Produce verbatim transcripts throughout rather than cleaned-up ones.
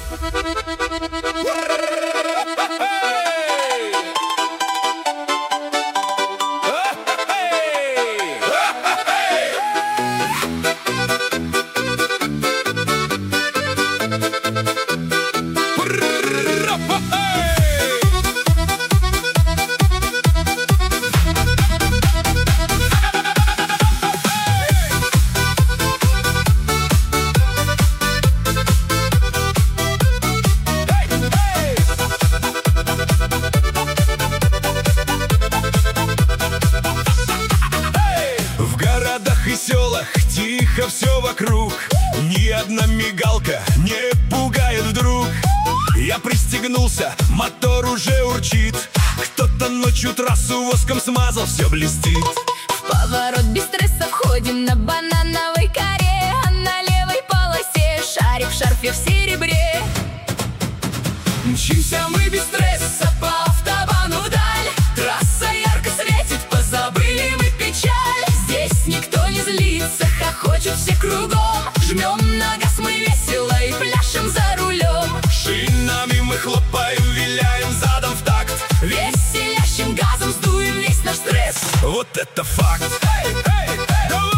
И селах тихо все вокруг, ни одна мигалка не пугает вдруг. Я пристегнулся, мотор уже урчит, кто-то ночью трассу воском смазал, все блестит. В поворот без стресса входим на банановой коре, а на левой полосе шарик в шарфе в серебре. Мчимся мы без стресса по автобану вдаль, трасса ярко светит, позабыли мы печаль. Здесь никто не злится, хохочут все кругом, жмем на газ мы весело и пляшем за рулем. Шинами мы хлопаем, виляем задом в такт, веселящим газом сдуем весь наш стресс. Вот это факт! Эй, эй, эй,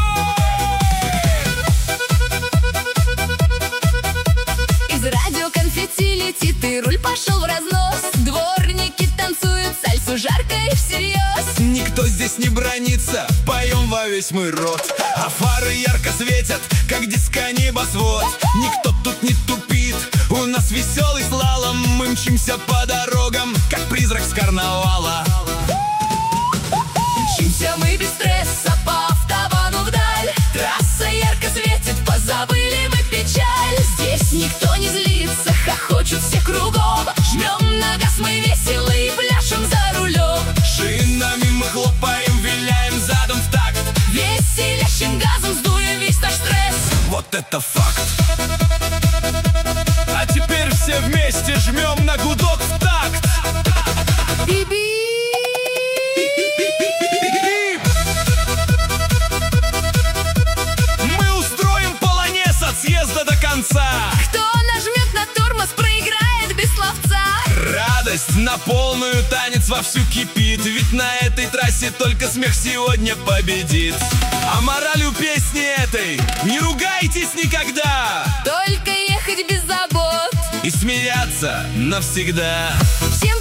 Из радио конфетти летит и руль пошел в разнос, дворники танцуют сальсу жарко и всерьез. Никто здесь не бранится, поем во весь мой рот, а фары ярко светят, как диско небосвод. Никто тут не тупит, у нас веселый слалом, мы мчимся по дорогам, как призрак с карнавала. Мчимся мы без стресса по автобану вдаль, трасса ярко светит, позабыли мы печаль. Здесь никто не злится, хохочут все кругом, жмем на газ мы весело и пляшем за рулем. Шинами мы хлопаем, виляем задом в такт, веселящим газом сдуем весь наш стресс. вот это факт! А теперь все вместе жмем на гудок в такт. Би-би! Мы устроим полонез от съезда до конца. Кто нажмет на тормоз, проиграет без словца. Радость на полную, танец вовсю кипит, ведь на этой трассе только смех сегодня победит. А мораль у песни этой: не ругайтесь никогда, Только ехать без забот и смеяться навсегда. всем